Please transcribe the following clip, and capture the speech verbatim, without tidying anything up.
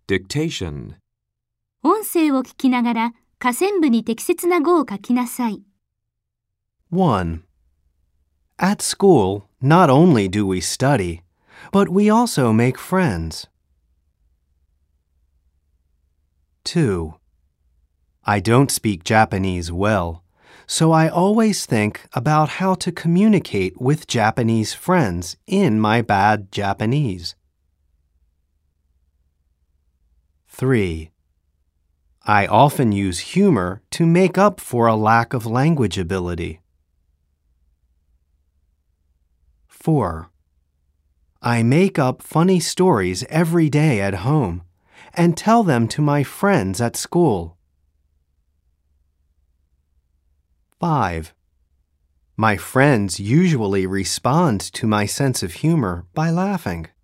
Dictation. 音声を聞きながら下線部に適切な語を書きなさい。 one. At school, not only do we study, but we also make friends. two. I don't speak Japanese well, so I always think about how to communicate with Japanese friends in my bad Japanese. three. I often use humor to make up for a lack of language ability. four. I make up funny stories every day at home and tell them to my friends at school. five. My friends usually respond to my sense of humor by laughing.